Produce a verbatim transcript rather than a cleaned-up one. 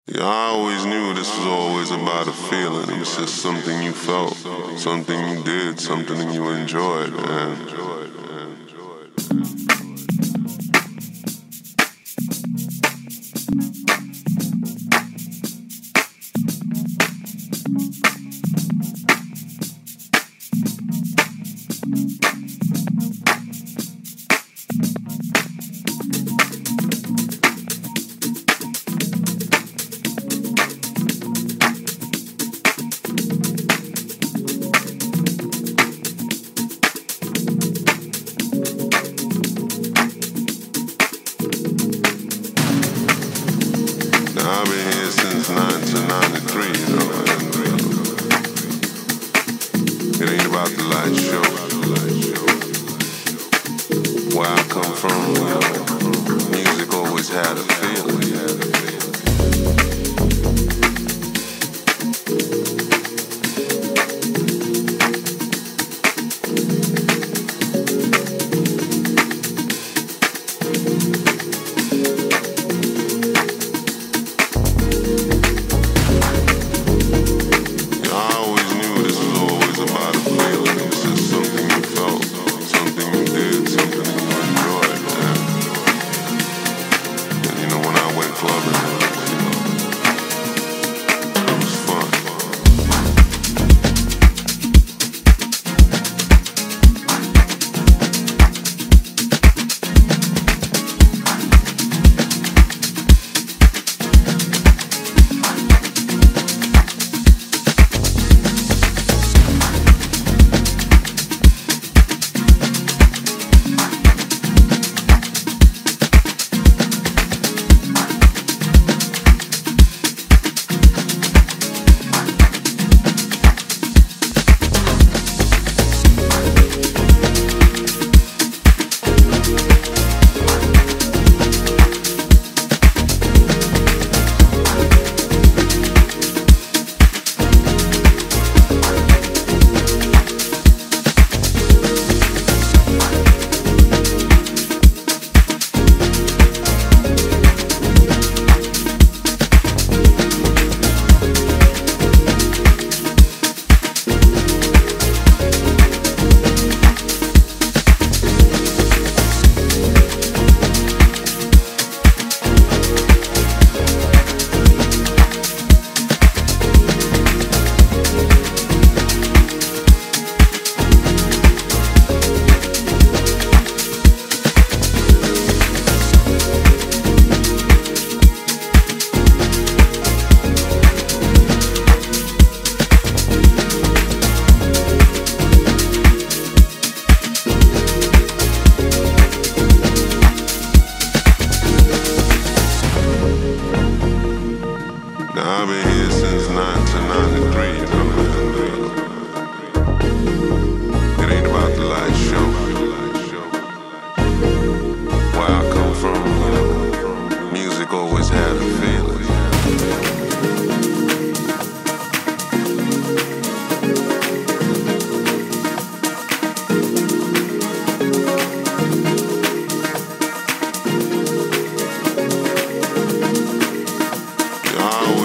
Yeah, I always knew this was always about a feeling. It was just something you felt, something you did, something you enjoyed, and now I've been here since nineteen ninety-three, you know, and uh, it ain't about the light show. Where I come from, you know, music always had a feeling. I always knew this was always about a feeling. It was just something you felt, something you did, something you enjoyed, man. And you know, when I went clubbing, it was, you know, it was fun. Now I've been here since nineteen ninety-three, you know, and uh, it ain't about the light show. Where I come from, you know, music always had a feeling. I